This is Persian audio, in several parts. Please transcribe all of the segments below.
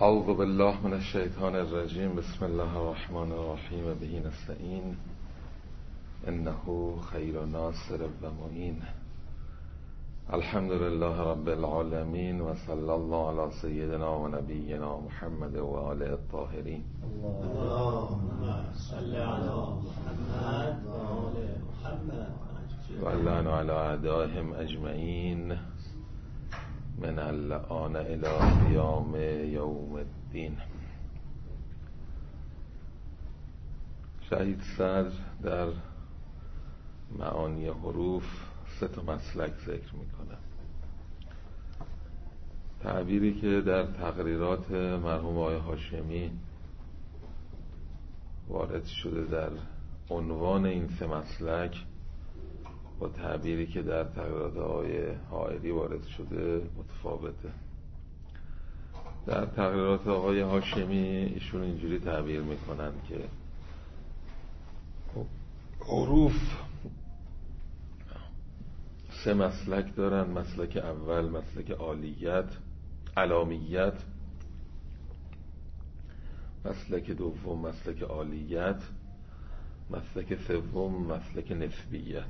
اعوذ بالله من الشیطان الرجیم. بسم الله الرحمن الرحیم. به نستعین انه خیر ناصر و معین. الحمد لله رب العالمین و صلی الله علی سیدنا و نبینا محمد و آله الطاهرین. اللهم صل علی محمد و آل محمد و اللعن علی اعدائهم اجمعین من الآن الی قیام یوم الدین. شهید صدر در معانی حروف 3 مسلک ذکر میکنه. تعبیری که در تقریرات مرحوم آقای هاشمی وارد شده در عنوان این 3 مسلک با تعبیری که در تقریرات آقای حائری وارد شده متفاوته. در تقریرات آقای هاشمی ایشون اینجوری تعبیر میکنن که حروف 3 مسلک دارن. مسلک اول مسلک عالیت، علامیت. مسلک دوم مسلک عالیت. مسلک سوم مسلک نسبیت.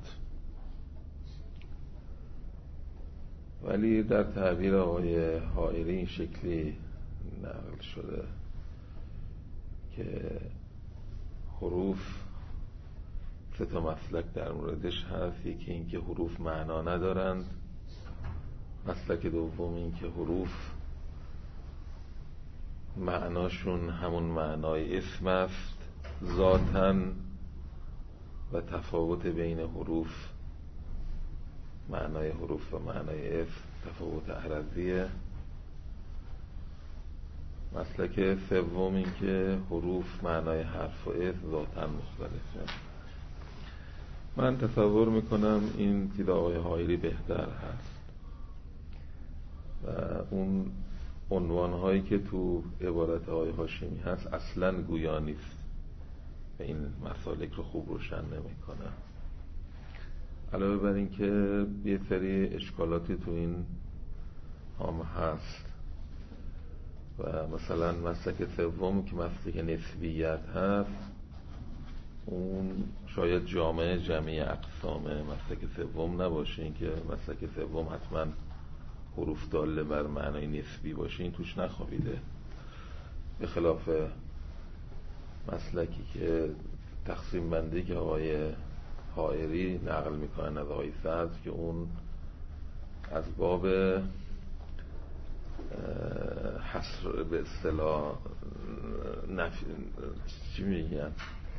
ولی در تعبیر آقای حائری این شکلی نقل شده که حروف 3 مسلک در موردش هست. یکی این که حروف معنا ندارند. مسلک دوم این که حروف معناشون همون معنای اسم است ذاتاً و تفاوت بین حروف، معنای حروف و معنای اسم تفاوت عرضیه. مسلک سوم این که حروف معنای حرف و اسم ذاتاً مختلفه. من تصور میکنم این دید آقای حائری بهتر هست و اون عنوانهایی که تو عبارت آقای هاشمی هست اصلاً گویا نیست و این مسالک رو خوب روشن نمیکنه. علاوه بر این که یه سری اشکالاتی تو این هم هست و مثلا مسلک سوم که مسلک نسبیت هست اون شاید جمعی اقسام مسلک سوم نباشه. این که مسلک سوم حتما حروف داله بر معنای نسبی باشه این توش نخوابیده، به خلاف مسلکی که تقسیم بندی که آقای حائری نقل میکنن از آقای صدر که اون از باب حصر به اصطلاح چی میگن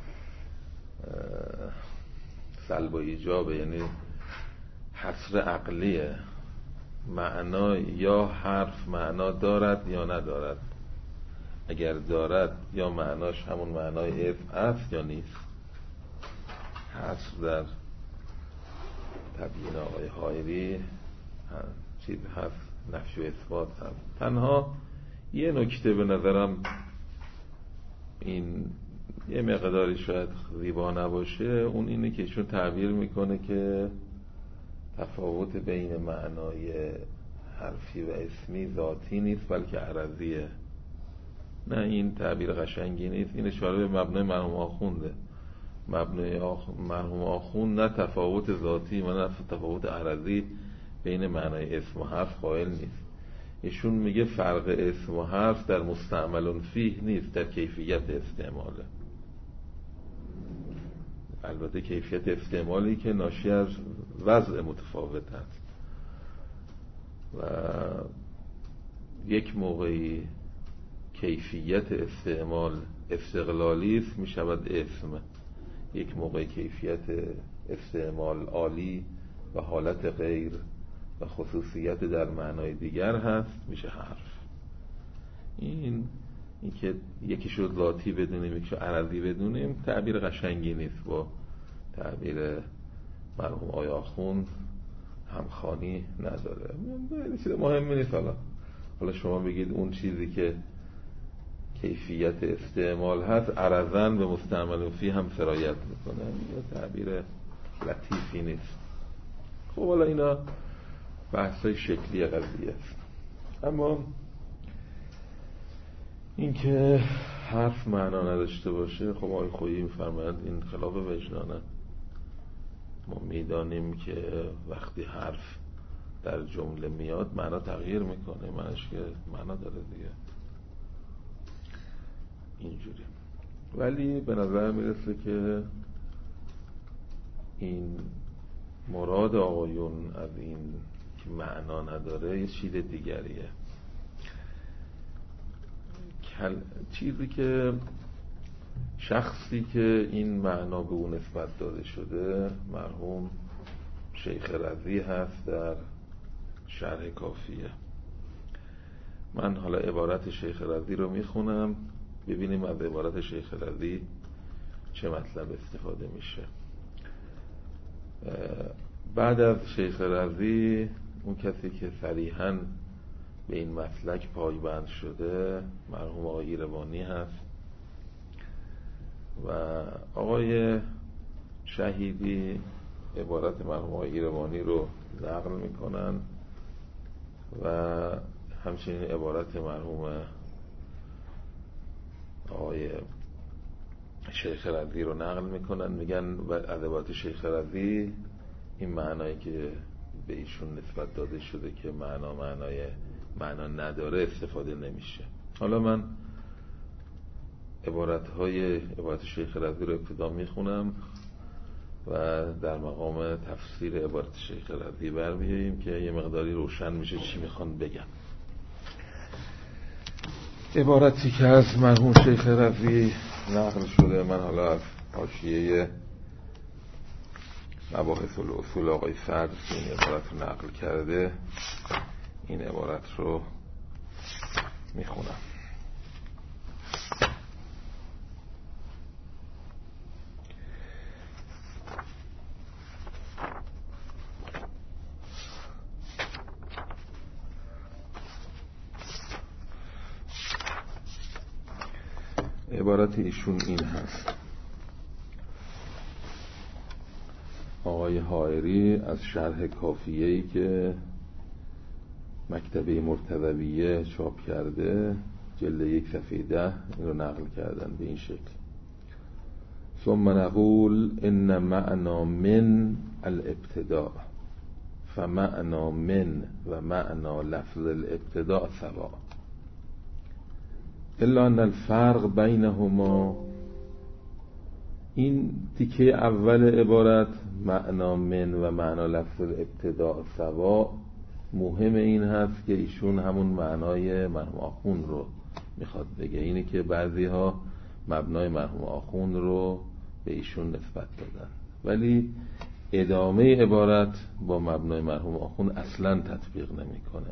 سلب و ایجابه، یعنی حصر عقلیه. معنا یا حرف معنا دارد یا ندارد. اگر دارد یا معناش همون معنای اسم است یا نیست. حصر در تبیین آقای حائری چیز هست، نفی و اثبات هست. تنها یه نکته به نظرم این یه مقداری شاید زیبا نباشه، اون اینه که ایشون تعبیر میکنه که تفاوت بین معنای حرفی و اسمی ذاتی نیست بلکه عرضیه. نه، این تعبیر قشنگی نیست. این اشاره به مبنای مرحوم آخونده. مبنای مرحوم آخوند نه تفاوت ذاتی و نه تفاوت عرضی بین معنای اسم و حرف قائل نیست. ایشون میگه فرق اسم و حرف در مستعمل فیه نیست، در کیفیت استعماله. البته کیفیت استعمالی که ناشی از وضع متفاوت هست و یک موقعی کیفیت استعمال استقلالی است میشود اسم، یک موقع کیفیت استعمال عالی و حالت غیر و خصوصیت در معنای دیگر هست میشه حرف. این که یکی شد ذاتی بدونیم یکی شد عرضی بدونیم تعبیر قشنگی نیست، با تعبیر مرحوم آقای آخوند همخوانی نداره. چیز مهمی نیست. حالا شما بگید اون چیزی که کیفیت استعمال هست عرضاً به مستعمل فیه هم سرایت میکنه، یا تعبیر لطیفی نیست. خب حالا اینا بحثای شکلی قضیه است. اما اینکه حرف معنا نداشته باشه، خب آقای خویی می‌فرمایند این خلاف وجدانه. ما میدانیم که وقتی حرف در جمله میاد معنا تغییر میکنه، معنیش که معنا داره دیگه اینجوری. ولی به نظر میرسه که این مراد آقایون از این که معنا نداره یه چیز دیگریه. چیزی که شخصی که این معنا به اون نسبت داده شده مرحوم شیخ رضی هست در شرح کافیه. من حالا عبارت شیخ رضی رو میخونم، ببینیم از عبارت شیخ رضی چه مطلب استفاده میشه. بعد از شیخ رضی اون کسی که صریحاً به این مسلک پایبند شده مرحوم آقای ایروانی هست و آقای شهیدی عبارت مرحوم آقای ایروانی رو نقل میکنن و همچنین عبارت مرحوم آقای شیخ رضی رو نقل میکنن. میگن از عبارت شیخ رضی این معنایی که به ایشون نسبت داده شده که معنا نداره استفاده نمیشه. حالا من عبارت شیخ رضی رو ابتدا میخونم و در مقام تفسیر عبارت شیخ رضی برمیاییم که یه مقداری روشن میشه چی میخوان بگن. عبارتی که از مرحوم شیخ رضی نقل شده، من حالا از حاشیه مباحث الاصول آقای سعد که این عبارت رو نقل کرده این عبارت رو میخونم. عبارت ایشون این هست. آقای حائری از شرح کافیه‌ای که مکتبه مرتضویه چاپ کرده جلد 1 صفحه 10 این رو نقل کردن به این شکل: ثم نقول ان معنا من الابتداء فمعنا من و معنا لفظ الابتداء سواء الا ان الفرق بینهما. این تیکه اول عبارت معنا من و معنا لفظ الابتداء سواء مهم این هست که ایشون همون معنای مرحوم آخوند رو میخواد بگه. اینه که بعضی ها مبنای مرحوم آخوند رو به ایشون نسبت دادن ولی ادامه عبارت با مبنای مرحوم آخوند اصلا تطبیق نمیکنه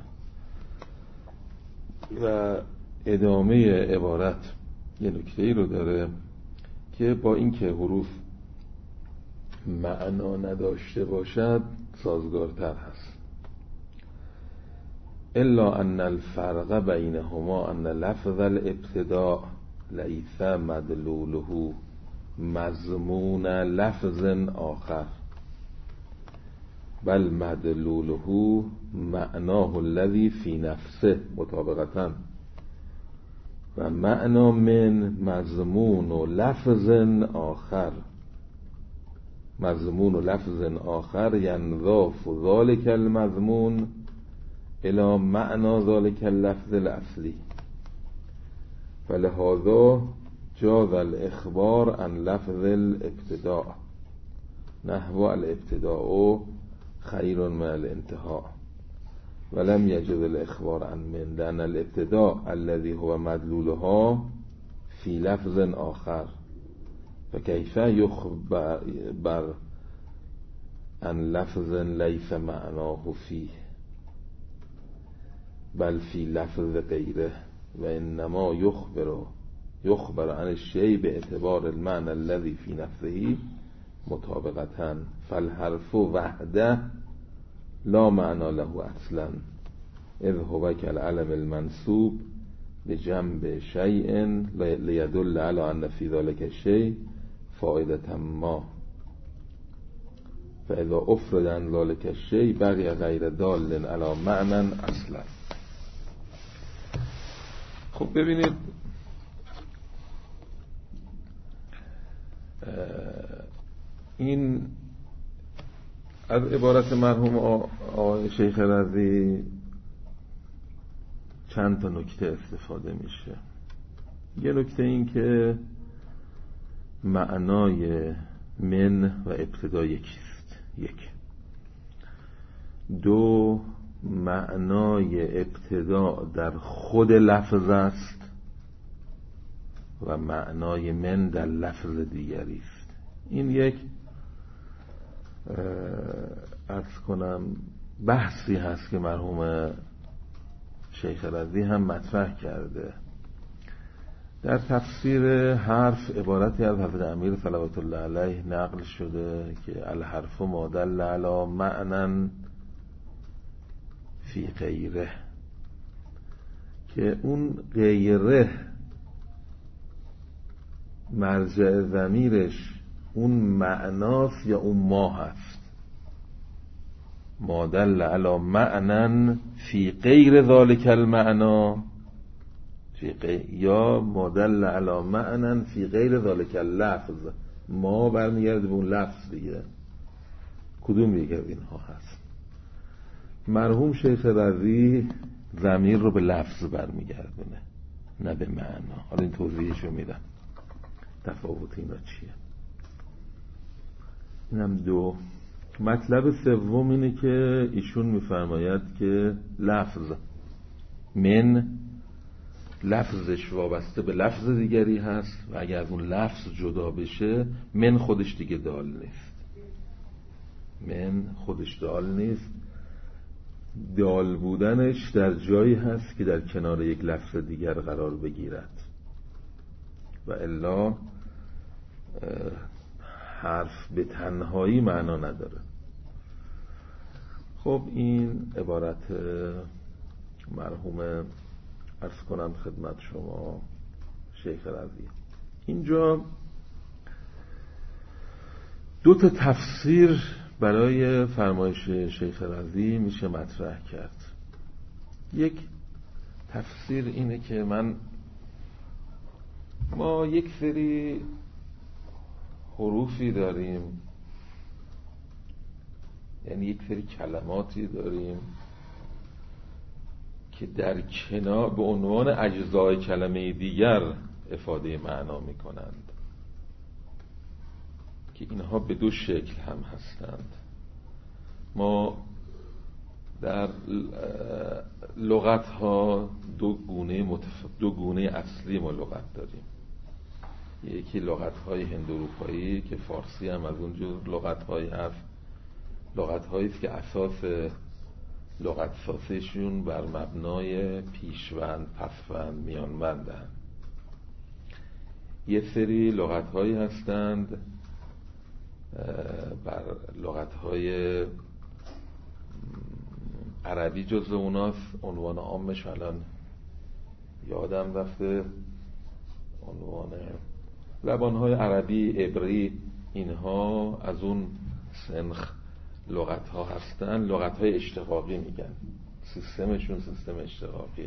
و ادامه عبارت یه نکته‌ای رو داره که با اینکه حروف معنا نداشته باشد سازگارتر هست. الا ان الفرق بینهما ان لفظ الابتداء لیس مدلوله مضمون لفظ آخر بل مدلوله معناه الذي في نفسه مطابقتا و معنا من مضمون لفظ آخر. مضمون لفظ آخر ینضاف ذلك المضمون الى معنا ذلك اللفظ الاصلی فلهذا جاز الاخبار عن لفظ الابتداء نحو الابتداء خیر من الانتهاء ولم يجوز الاخبار عن من لأن الابتداء الذي هو مدلولها في لفظ آخر فكيف يخبر عن لفظ ليس معناه فيه بل في لفظ غيره وإنما يخبر عن الشيء باعتبار المعنى الذي في نفسه مطابقة فالحرف وحده لا معنى له اصلا اذ هو كالعلم المنصوب بجنب شيء ليدل على ان في ذلك الشيء فائدة ما فاذا افرد عن ذلك الشيء بقي غير دال على معنى اصلا. خب ببینید این از عبارت مرحوم آقای شیخ رضی چند تا نکته استفاده میشه. یه نکته این که معنای من و ابتدا یکیست، یک. دو، معنای ابتدا در خود لفظ است و معنای من در لفظ دیگری است. این یک عرض کنم بحثی هست که مرحوم شیخ رضی هم مطرح کرده. در تفسیر حرف عبارتی از حضرت امیر صلوات الله علیه نقل شده که الحرف ما دل علی معنی فی غیره، که اون غیره مرجع ضمیرش اون معناست یا اون ما هست. ما دل علی معنی فی غیر ذالک المعنا یا ما دل علی معنی فی غیر ذالک اللفظ. ما برمیگرده به اون لفظ دیگه، کدوم یک از اینها هست؟ مرحوم شیخ رضی ضمیر رو به لفظ برمیگردونه نه به معنا. حالا این توضیحشو میدم تفاوت اینا چیه. اینم دو. مطلب سوم اینه که ایشون میفرماید که لفظ من لفظش وابسته به لفظ دیگری هست و اگر از اون لفظ جدا بشه من خودش دیگه دال نیست. من خودش دال نیست. دال بودنش در جایی هست که در کنار یک لفظ دیگر قرار بگیرد و الا حرف به تنهایی معنا نداره. خب این عبارت مرحوم عرض کنم خدمت شما شیخ رضی. اینجا دو تا تفسیر برای فرمایش شیخ رضی میشه مطرح کرد. یک تفسیر اینه که ما یک سری حروفی داریم، یعنی یک سری کلماتی داریم که در کنار به عنوان اجزای کلمه دیگر افاده معنا میکنند که اینها به دو شکل هم هستند. ما در لغت ها دو گونه اصلی ما لغت داریم. یکی لغت های هندواروپایی که فارسی هم از اونجور لغت هایی هست، لغت هایی است که اساس لغت سازیشون بر مبنای پیشوند، پسوند، میانوند هست. یه سری لغت هایی هستند بر لغت های عربی جزو اوناست، عنوان عامش الان یادم رفته، عنوان زبان‌های عربی، عبری، اینها از اون سنخ لغت‌ها هستن. لغت‌های اشتقاقی میگن، سیستمشون سیستم اشتقاقی.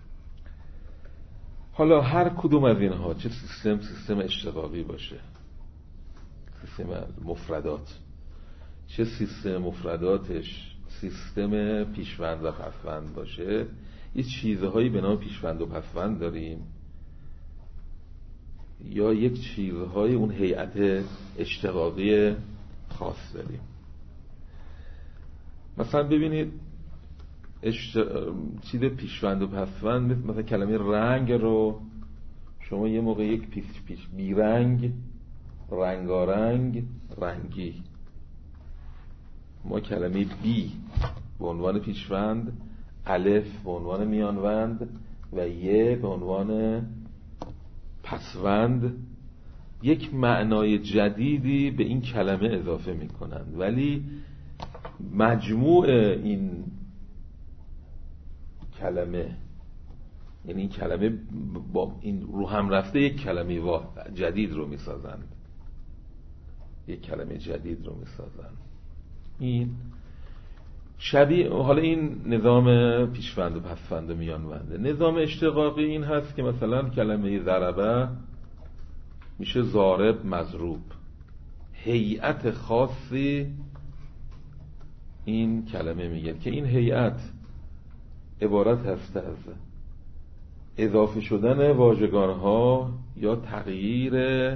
حالا هر کدوم از اینها، چه سیستم اشتقاقی باشه، سیستم مفردات، چه سیستم مفرداتش سیستم پیشوند و پسوند باشه، یه چیزهایی به نام پیشوند و پسوند داریم یا یک چیزهای اون هیئت اشتقاقی خاص داریم. مثلا ببینید چیز پیشوند و پسوند، مثلا کلمه رنگ رو شما یه موقع یک پیش بیرنگ، رنگارنگ، رنگی. ما کلمه بی به عنوان پیشوند، الف به عنوان میانوند و یه به عنوان پسوند یک معنای جدیدی به این کلمه اضافه می کنند، ولی مجموع این کلمه، یعنی این کلمه با این رو هم رفته یک کلمه جدید رو می سازند، یک کلمه جدید رو می سازند. این شبیه، حالا این نظام پیشوند و پسوند و میانونده. نظام اشتقاقی این هست که مثلا کلمه ضربه میشه ضارب مضروب، هیئت خاصی این کلمه میگه که این هیئت عبارت هست از اضافه شدن واژگان‌ها یا تغییر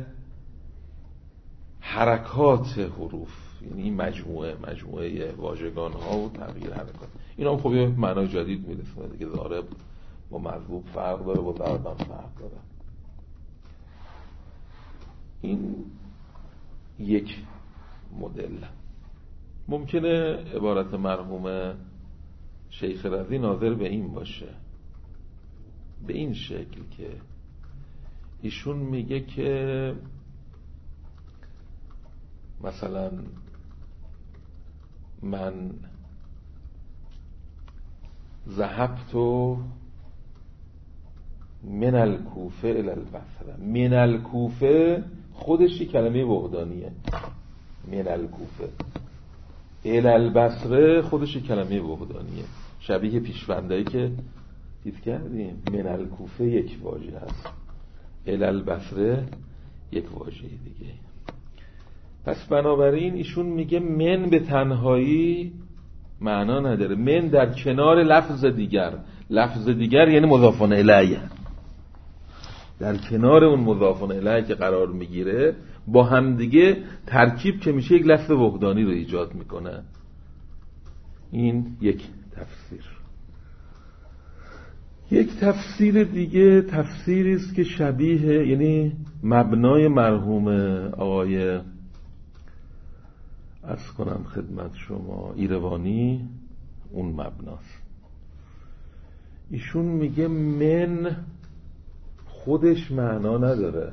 حرکات حروف، یعنی این مجموعه واژگان‌ها و تغییر حرکات. اینا هم خب یه معنای جدید میرسونه دیگه. ضارب با مضروب فرق داره، با ضرب هم فرق داره. این یک مدل. ممکنه عبارت مرحوم شیخ رضی ناظر به این باشه، به این شکل که ایشون میگه که مثلا من ذهبت من الکوفه الی البصره. من الکوفه خودش کلمه وحدانیه، من الکوفه. الی البصره خودش کلمه وحدانیه، شبیه پیشونده‌ای که دید کردیم. من الکوفه یک واژه هست، الی البصره یک واژه دیگه. پس بنابراین ایشون میگه من به تنهایی معنا نداره، من در کنار لفظ دیگر یعنی مضاف الیه، در کنار اون مضاف الیه که قرار میگیره با هم دیگه ترکیب که میشه یک لفظ وحدانی رو ایجاد میکنه. این یک تفسیر. یک تفسیر دیگه تفسیری است که شبیه، یعنی مبنای مرحوم آقای عرض کنم خدمت شما ایروانی اون مبناست. ایشون میگه من خودش معنا نداره،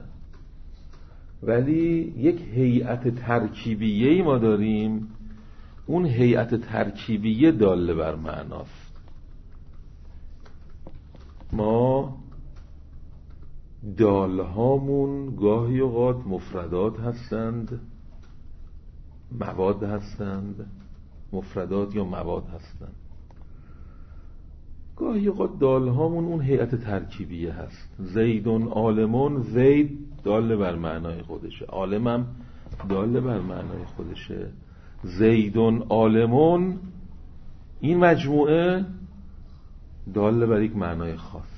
ولی یک هیئت ترکیبیه‌ای ما داریم، اون هیئت ترکیبیه داله بر معناست. ما دالهامون گاهی اوقات مفردات هستند، مواد هستند، مفردات یا مواد هستند. گاهی اوقات دالهامون اون هیئت ترکیبیه هست. زیدون عالمون، زید داله بر معنای خودشه، عالمم داله بر معنای خودشه. زیدون عالمون این مجموعه داله بر یک معنای خاصه.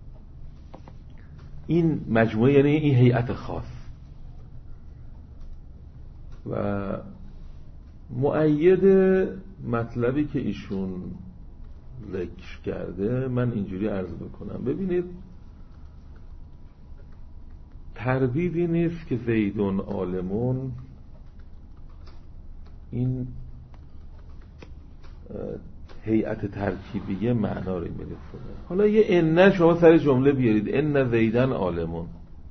این مجموعه یعنی این هیئت خاص. و مؤید مطلبی که ایشون ذکر کرده من اینجوری عرض بکنم. ببینید تردیدی نیست که زیدون عالمون این هیئت ترکیبیه معنا رو میرسونه. حالا یه ان شما سر جمله بیارید، ان زیدن عالمون.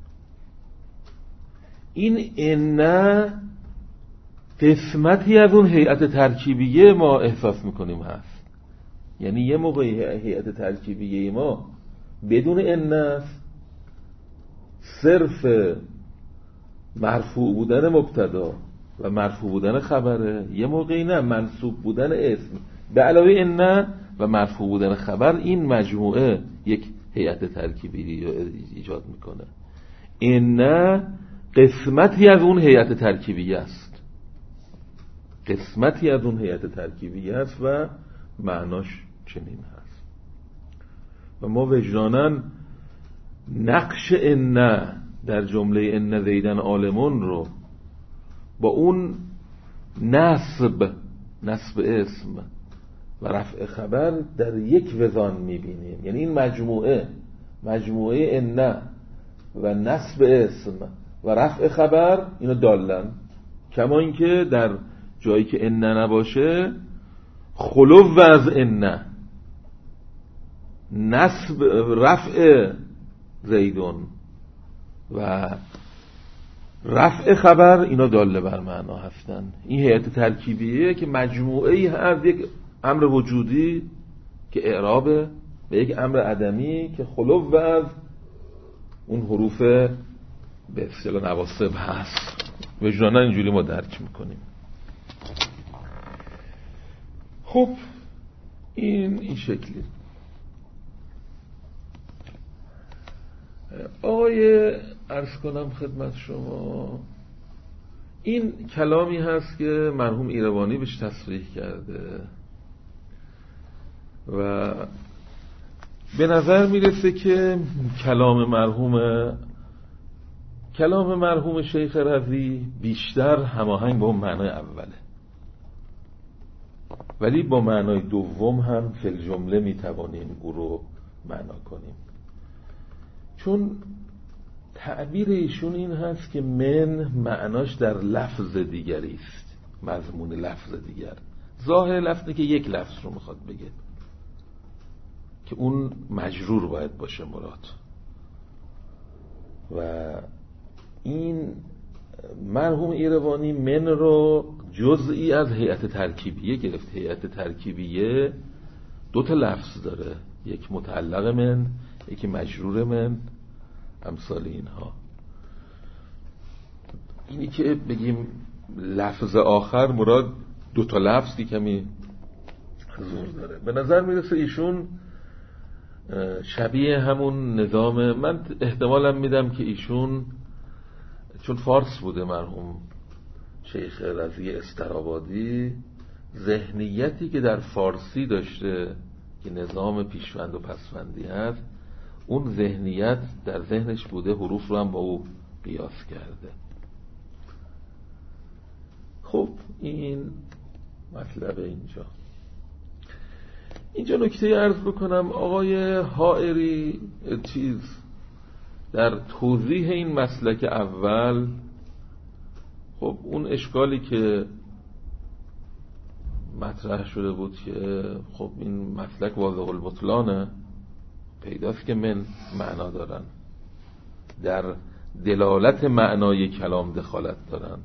این ان قسمتی از اون هیئت ترکیبیه ما احساس میکنیم هست. یعنی یه موقع هیئت ترکیبیه ما بدون ان است، صرف مرفوع بودن مبتدا و مرفوع بودن خبره. یه موقعی نه، منصوب بودن اسم به علاوه ان و مرفوع بودن خبر، این مجموعه یک هیئت ترکیبی ایجاد میکنه. ان قسمتی از اون هیئت ترکیبیه است، قسمتی از اون هیئت ترکیبیه است و معناش چنین هست. و ما وجداناً نقش ان در جمله ان زیدن عالمون رو با اون نصب اسم و رفع خبر در یک وزان میبینیم. یعنی این مجموعه ان و نصب اسم و رفع خبر اینو دالن، کما اینکه در جایی که ان نباشه خلو از ان، نصب رفع زیدون و رفع خبر اینا داله بر معنا هستن. این هیئت ترکیبیه که مجموعه ای از یک امر وجودی که اعرابه و یک امر عدمی که خلو از اون حروف به اصطلاح نواصب هست. وجدانا اینجوری ما درک میکنیم. خب این شکلی. آقای عرض کنم خدمت شما این کلامی هست که مرحوم ایروانی بهش تصریح کرده و به نظر میرسه که کلام مرحوم شیخ رضی بیشتر هماهنگ با اون معنای اوله، ولی با معنای دوم هم فی الجمله میتوانیم او رو معنا کنیم، چون تعبیر ایشون این هست که من معناش در لفظ دیگری است، مضمون لفظ دیگر. ظاهر لفظی که یک لفظ رو میخواد بگه که اون مجرور باید باشه مراد. و این مرحوم ایروانی من رو جزئی از هیئت ترکیبیه گرفت. هیئت ترکیبیه دو تا لفظ داره، یک متعلق من، یکی مجرور من، امثال اینها. اینی که بگیم لفظ آخر مراد دو تا لفظی کمی زور داره. به نظر میرسه ایشون شبیه همون نظام، من احتمالم میدم که ایشون چون فارس بوده مرحوم شیخ رضی استرابادی، ذهنیتی که در فارسی داشته که نظام پیشوند و پسوندی هست، اون ذهنیت در ذهنش بوده، حروف رو هم با او قیاس کرده. خب این مطلب اینجا نکته عرض بکنم. آقای حائری در توضیح این مسلک اول، خب اون اشکالی که مطرح شده بود که خب این مسلک واضح البطلانه، پیداست که من معنا دارن، در دلالت معنای کلام دخالت دارن.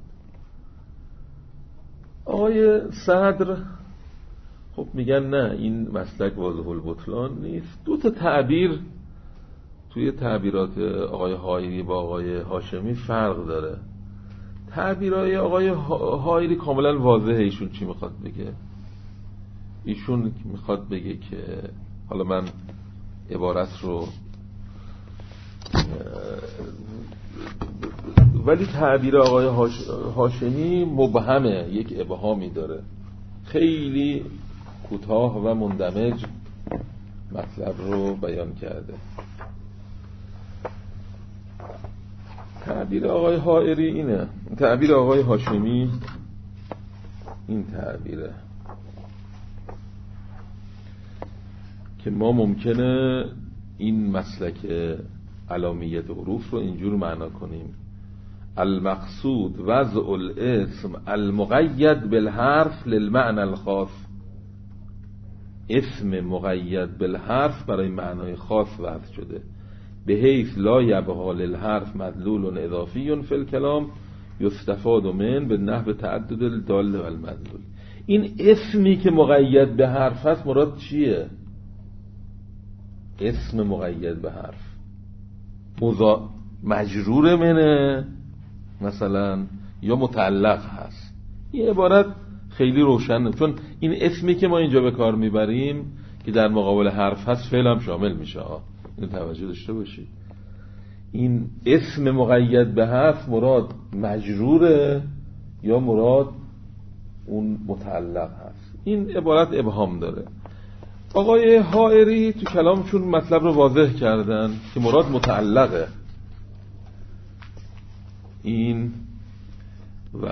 آقای صدر خب میگن نه، این مسلک واضح البطلان نیست. دو تا تعبیر توی تعبیرات آقای حائری با آقای هاشمی فرق داره. تعبیرهای آقای حائری کاملا واضحه ایشون چی میخواد بگه. ایشون میخواد بگه که، حالا من عبارت رو ولی تعبیر آقای هاشمی مبهمه، یک ابهامی داره، خیلی کوتاه و مندمج مطلب رو بیان کرده. تعبیر آقای حائری اینه، تعبیر آقای هاشمی این تعبیره که ما ممکنه این مسلک علامیت حروف رو اینجور معنا کنیم: المقصود وضع الاسم المقید بالحرف للمعنى الخاص. اسم مقید بالحرف برای معنای خاص وضع شده، به حیث لا یبقى للحرف مدلول اضافی فی الکلام یستفاد من به نحو تعدد الدال و المدلول. این اسمی که مقید به حرف هست مراد چیه؟ اسم مقید به حرف مجرور منه مثلا یا متعلق هست؟ این عبارت خیلی روشنه، چون این اسمی که ما اینجا به کار میبریم که در مقابل حرف هست فعل هم شامل میشه. این توجه داشته باشید. این اسم مقید به حرف مراد مجروره یا مراد اون متعلق هست؟ این عبارت ابهام داره. آقای حائری تو کلامشون مطلب رو واضح کردن که مراد متعلقه. این و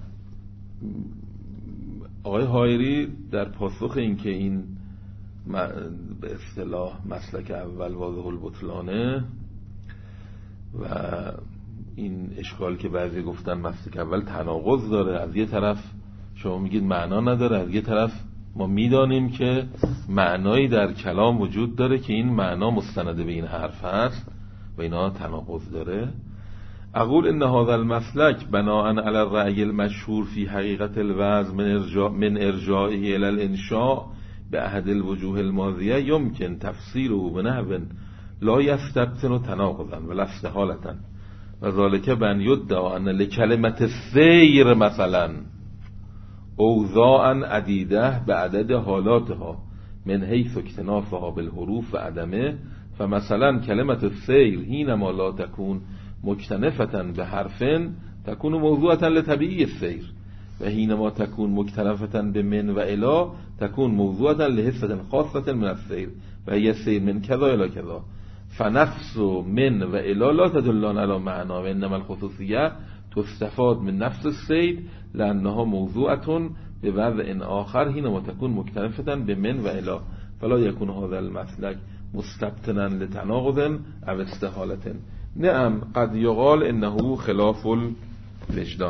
آقای حائری در پاسخ این که این به اصطلاح مسلک اول واضح البطلانه و این اشکال که بعضی گفتن مسلک اول تناقض داره، از یه طرف شما میگید معنا نداره، از یه طرف ما میدانیم که معنایی در کلام وجود داره که این معنا مستند به این حرف هست و اینا تناقض داره. اقول ان هذا المسلك بناء على الرأي المشهور في حقيقة الوضع من ارجاعه الى الانشاء باحد الوجوه الماضية يمكن تفسيره بنحو لا يستبطن تناقضا ولا استحالة وذلك بأن يدعى ان لكلمة السير مثلا اوضاعا عديدة بعدد حالاتها من حيث اكتنافها بالحروف وعدمه، فمثلا كلمة السير حينما لا تكون مکتنفتن به حرفن تكون موضوعة لطبيعي السير و حينما تكون مكتنفة بمن و الا تكون موضوعة لحصة خاصة من السير و هي السير من كذا الى كذا فنفس من و الا لا تدلان على معنى و انما الخصوصية تستفاد من نفس السير لأنها موضوعة بوضع آخر حينما تكون مكتنفة بمن و الا فلا يكون هذا المسلك مستبطنا لتناقض او استحالة. نعم قد يقال انه خلاف الوجدان.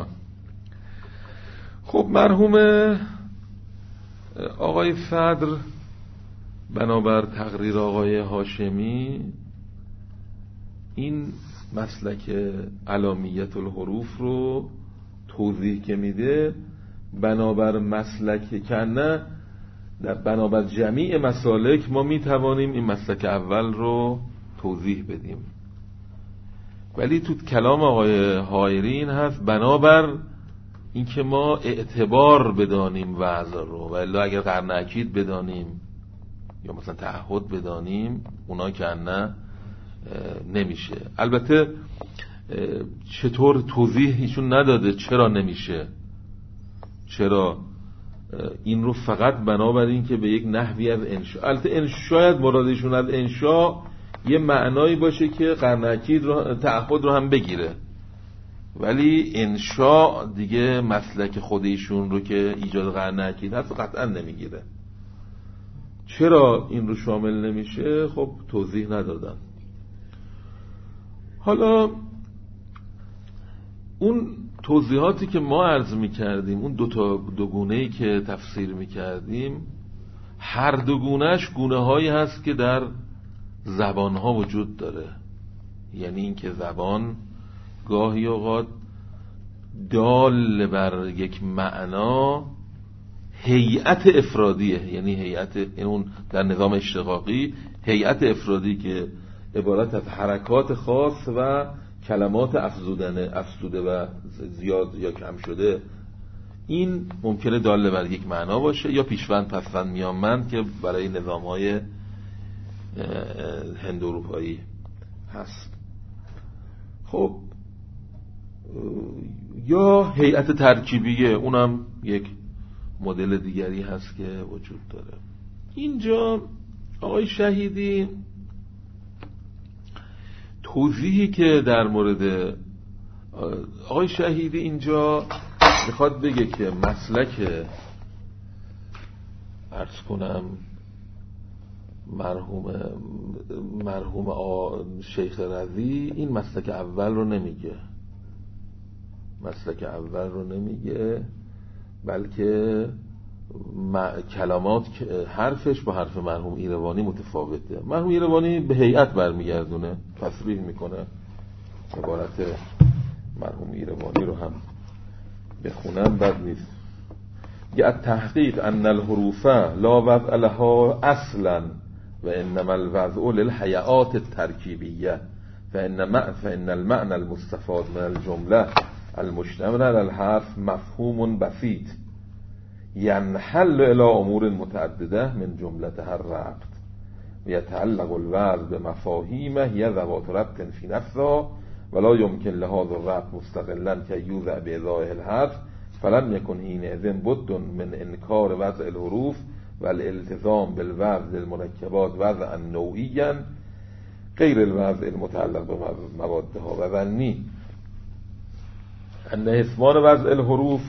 خب مرحوم آقای صدر بنابر تقریر آقای هاشمی این مسلک علامیت الحروف رو توضیح که میده بنابر مسلک کنه در بنابر جمیع مسالک ما میتوانیم این مسلک اول رو توضیح بدیم، ولی تو کلام آقای حائری این هست بنابر اینکه ما اعتبار بدانیم وضع رو، و الا اگر قرن اکید بدانیم یا مثلا تعهد بدانیم اونا که نه نمیشه. البته چطور توضیح ایشون نداده چرا نمیشه، چرا این رو فقط بنابر این که به یک نحوی از انشاء، البته شاید مرادشون از انشاء یه معنایی باشه که قرن اکید رو تعهد رو هم بگیره، ولی انشاء دیگه مسلک خودشون رو که ایجاد قرن اکید هست قطعا نمیگیره. چرا این رو شامل نمیشه خب توضیح ندادن. حالا اون توضیحاتی که ما عرض میکردیم، اون دو گونه‌ای که تفسیر میکردیم، هر دو گونهش گونه هایی هست که در زبان ها وجود داره. یعنی این که زبان گاهی اوقات دال بر یک معنا هیئت افرادیه، یعنی هیئت اون در نظام اشتقاقی هیئت افرادی که عبارت از حرکات خاص و کلمات افزوده و زیاد یا کم شده، این ممکنه دال بر یک معنا باشه یا پیشوند پسوند میانمند که برای نظام‌های هند اروپایی هست. خب یا هیئت ترکیبیه، اونم یک مدل دیگری هست که وجود داره. اینجا آقای شهیدی توضیحی که در مورد آقای شهیدی اینجا میخواد بگه که مسلک عرض کنم مرحوم شیخ رضی این مسلک اول رو نمیگه، مسلک اول رو نمیگه، بلکه کلمات حرفش با حرف مرحوم ایروانی متفاوته. مرحوم ایروانی به هیئت برمیگردونه، تصریح میکنه. عبارت مرحوم ایروانی رو هم بخونم بد نیست. یه التحقیق ان الحروف لا وضع لها اصلا و انما الوضع للهیئات الترکیبیه فان المعنى المستفاد من الجمله المشتمل على الحرف مفهوم بسيط ينحل الى امور متعدده من جملتها الربط ويتعلق الوضع بمفاهيم هي ذوات ربط في نفسها ولا يمكن لهذا الربط مستقلا كي يوضع بإضافه الحرف فلم يكن حينئذ بد من انكار وضع الحروف والالتزام بالوضع للمركبات وضعا نوعيا غير الوضع المتعلق بموادها وظني ان اسمان وضع الحروف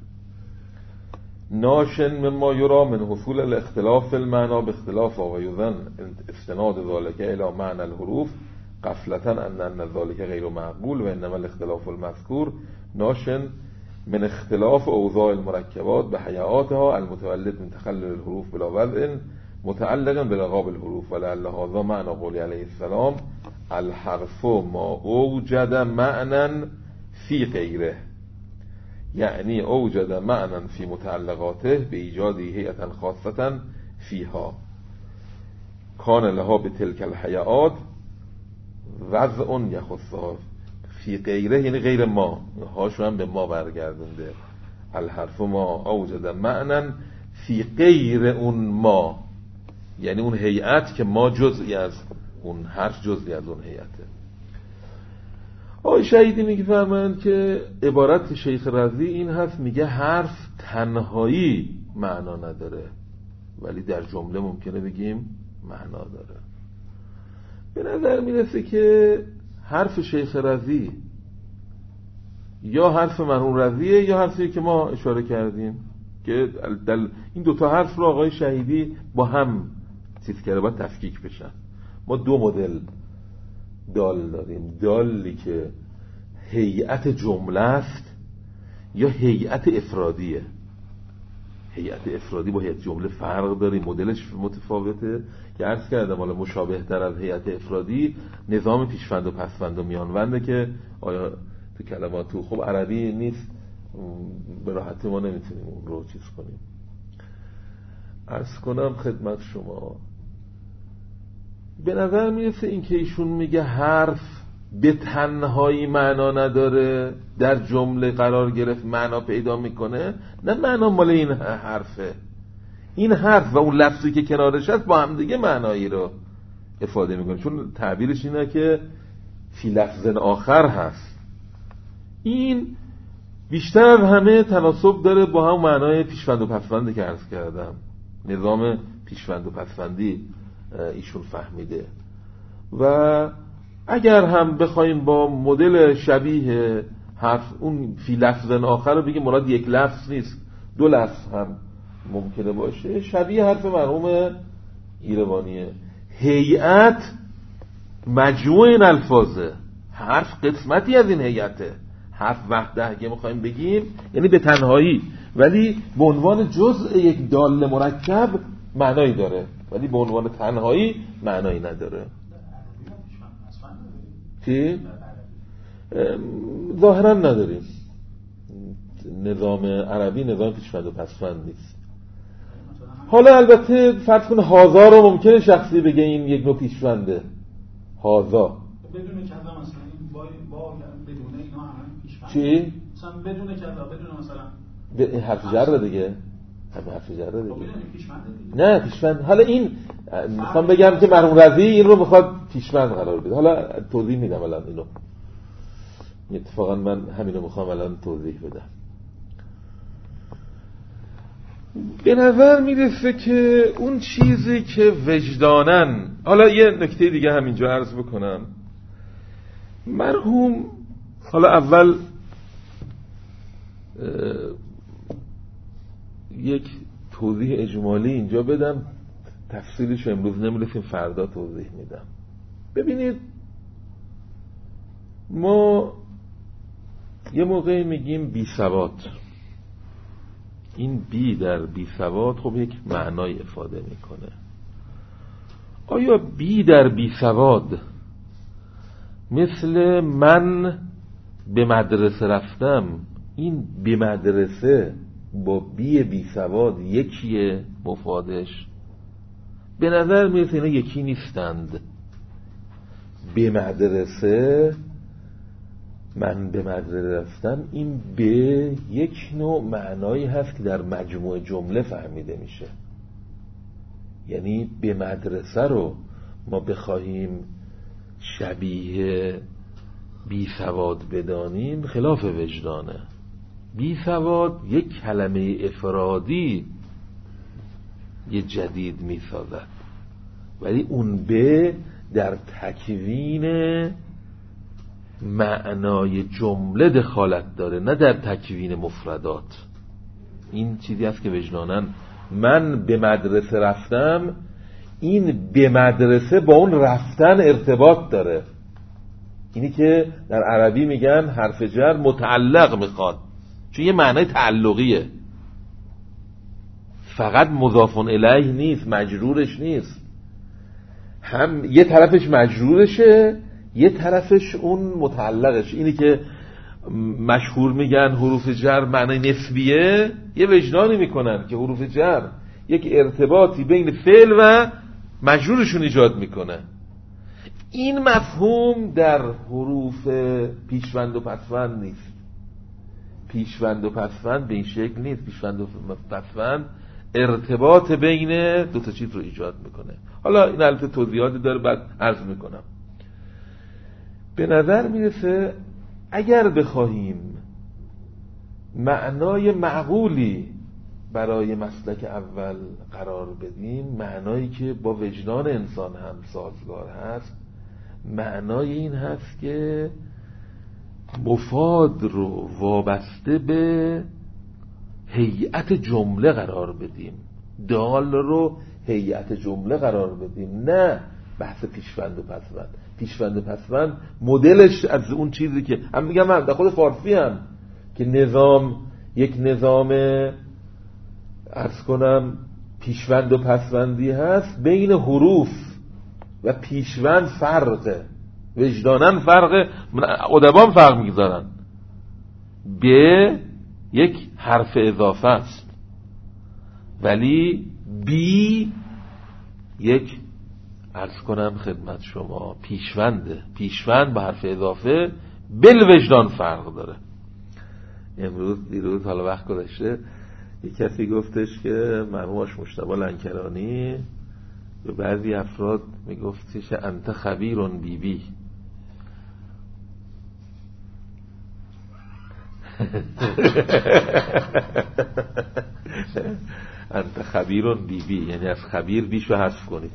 ناش مما يرى من حصول الاختلاف في المعنى باختلافها ويظن استناد ذلك الى معنى الحروف غفلة ان ذلك غير معقول وانما الاختلاف المذكور ناش من اختلاف اوضاع المركبات بحياتها المتولد من تخلل الحروف بلا وضع متعلقا بلقاب الحروف ولعل هذا معنى قول عليه السلام الحرف ما اوجد معنى في غيره، يعني اوجد معنى في متعلقاته بإيجاد هيئة خاصة فيها كان لها بتلك الحيات وضع يخصها في غیره، یعنی غیر ما هاشو هم به ما برگردونده. الحرف ما اوجد معنی فی غیر اون ما، یعنی اون هیئت که ما جزئی از اون حرف، جزئی از اون هیئته. آقای شهیدی میگه فرمایند که عبارت شیخ رضی این هست، میگه حرف تنهایی معنا نداره ولی در جمله ممکنه بگیم معنا داره. به نظر میرسه که حرف شیخ رضی یا حرف مرحوم رضیه یا حرفی که ما اشاره کردیم که این دوتا حرف رو آقای شهیدی با هم چیز کرده، باید تفکیک بشن. ما دو مدل دال داریم، دالی که هیئت جمله است یا هیئت افرادیه. هیئت افرادی با هیئت جمله فرق داره، مدلش متفاوته که عرض کردم حالا مشابه تر از هیئت افرادی نظام پیشوند و پسوند و میانونده که آیا تو کلمات تو خب عربی نیست، به راحتی ما نمیتونیم اون رو چیز کنیم. عرض کنم خدمت شما به نظر میرسه این که ایشون میگه حرف به تنهایی معنا نداره، در جمله قرار گرفت معنا پیدا میکنه، نه معنا مال این حرفه. این حرف و اون لفظی که کنارش هست با هم دیگه معنایی رو افاده میکنه، چون تعبیرش اینه که فی لفظ آخر هست. این بیشتر از همه تناسب داره با هم معنای پیشوند و پسوندی که عرض کردم. نظام پیشوند و پسوندی ایشون فهمیده و اگر هم بخوایم با مدل شبیه حرف اون فی لفظ آخر رو بگیم مراد یک لفظ نیست، دو لفظ هم ممکنه باشه، شبیه حرف مرحوم ایروانیه. هیئت مجموع این الفاظه، حرف قسمتی از این هیئته. حرف وحده که میخوایم بگیم یعنی به تنهایی، ولی به عنوان جزء یک دال مرکب معنایی داره ولی به عنوان تنهایی معنایی نداره. چی؟ ظاهرا نداریم. نظام عربی نظام پیشوند و پسوند نیست. حالا البته فرض کن هازا رو ممکنه شخصی بگه این یک نوع پیشونده، هازا بدون کذا مثلا با بدون اینا همه پیشوند. چی؟ مثلا بدون کذا بدون مثلا به حرف جر دیگه، همه حرف جر دیگه. نه پیشوند. حالا این میخوام بگم که مرحوم رضی این رو میخواد پیشوند قرار بده. حالا توضیح میدم الان اینو. اتفاقا من همینو میخوام الان توضیح بدم. به نظر میرسه که اون چیزی که وجدانن، حالا یه نکته دیگه همینجا عرض بکنم. مرحوم حالا اول یک توضیح اجمالی اینجا بدم، تفصیلش امروز نمیرسیم، فردا توضیح میدم. ببینید ما یه موقعی میگیم بی سواد. این بی در بی سواد خب یک معنای افاده میکنه. آیا بی در بی سواد مثل من به مدرسه رفتم، این به مدرسه با بی سواد یکیه مفادش؟ به نظر میرسه اینا یکی نیستند. به مدرسه، من به مدرسه رفتم، این به یک نوع معنایی هست که در مجموع جمله فهمیده میشه. یعنی به مدرسه رو ما بخواهیم شبیه بی سواد بدانیم خلاف وجدانه. بی سواد یک کلمه افرادی یه جدید می سازد، ولی اون به در تکوین معنای جمله دخالت داره، نه در تکوین مفردات. این چیزی است که وجدانن من به مدرسه رفتم، این به مدرسه با اون رفتن ارتباط داره. اینی که در عربی میگن حرف جر متعلق میخواد، چون یه معنای تعلقیه، فقط مضاف الیه نیست، مجرورش نیست. هم یه طرفش مجرورشه، یه طرفش اون متعلقش. اینی که مشهور میگن حروف جر معنای نسبیه، یه وجدانی میکنن که حروف جر یک ارتباطی بین فعل و مجرورشون ایجاد میکنه. این مفهوم در حروف پیشوند و پسوند نیست. پیشوند و پسوند به این شکل نیست. پیشوند و پسوند ارتباط بین دو تا چیز رو ایجاد میکنه. حالا این البته توضیحاتی داره، بعد عرض میکنم. به نظر میرسه اگر بخواهیم معنای معقولی برای مسلک اول قرار بدیم، معنایی که با وجدان انسان هم سازگار هست، معنای این هست که مفاد رو وابسته به هیئت جمله قرار بدیم، دال رو هیئت جمله قرار بدیم، نه بحث پیشوند و پسوند. پیشوند و پسوند مدلش از اون چیزی که هم میگم، من در خود فارسی هم که نظام یک نظام عرض کنم پیشوند و پسوندی هست، بین حروف و پیشوند فرقه، وجدانن فرقه، ادبان فرق میگذارن، به یک حرف اضافه است، ولی بی یک عرض کنم خدمت شما پیشونده. پیشوند با حرف اضافه بل وجدان فرق داره. دیروز حالا وقت گذشته یک کسی گفتش که مرحوم مجتبی لنکرانی به بعضی افراد میگفتش انت خبیرون بی بی. انت خبیرون بی بی یعنی از خبیر بیش رو حذف کنید.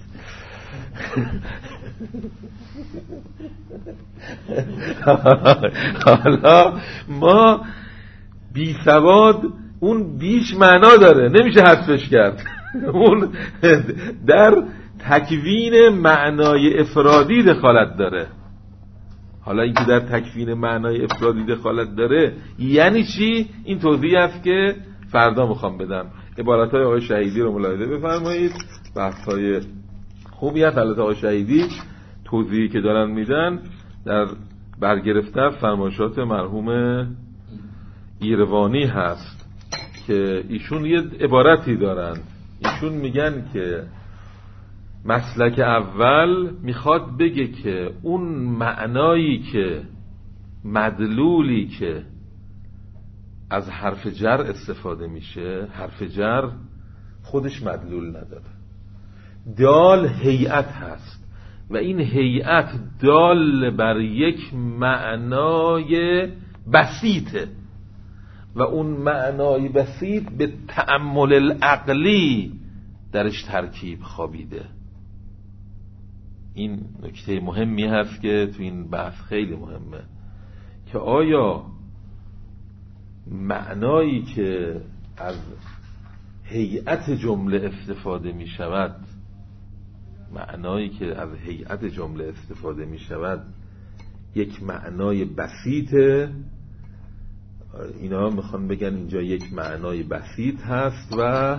حالا ما بی سواد اون بیش معنا داره، نمیشه حذفش کرد. اون در تکوین معنای افرادی دخالت داره. حالا اینکه در تکوین معنای افرادی دخالت داره یعنی چی؟ این توضیح است که فردا میخوام بدم. عبارتهای آقای شهیدی رو ملاحظه بفرمایید، بحث‌های خوبی هست. البته آقای شهیدی توضیحی که دارن میدن در برگرفته از فرمایشات مرحوم ایروانی هست که ایشون یه عبارتی دارن. ایشون میگن که مسلک اول میخواد بگه که اون معنایی که مدلولی که از حرف جر استفاده میشه، حرف جر خودش مدلول نداره، دال هیئت هست و این هیئت دال بر یک معنای بسیطه و اون معنای بسیط به تأمل العقلی درش ترکیب خوابیده. این نکته مهمی هست که تو این بحث خیلی مهمه که آیا معنایی که از هیئت جمله استفاده می شود، معنایی که از هیئت جمله استفاده می شود یک معنای بسیطه، اینا میخوان بگن اینجا یک معنای بسیط هست و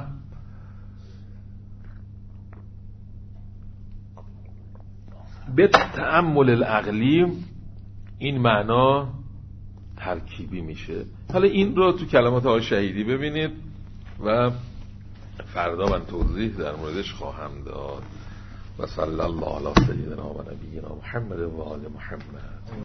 به تأمل العقلی این معنا ترکیبی میشه. حالا این رو تو کلمات آقای شهیدی ببینید و فردا من توضیح در موردش خواهم داد. و صلی الله علی سیدنا و نبینا محمد و آل محمد.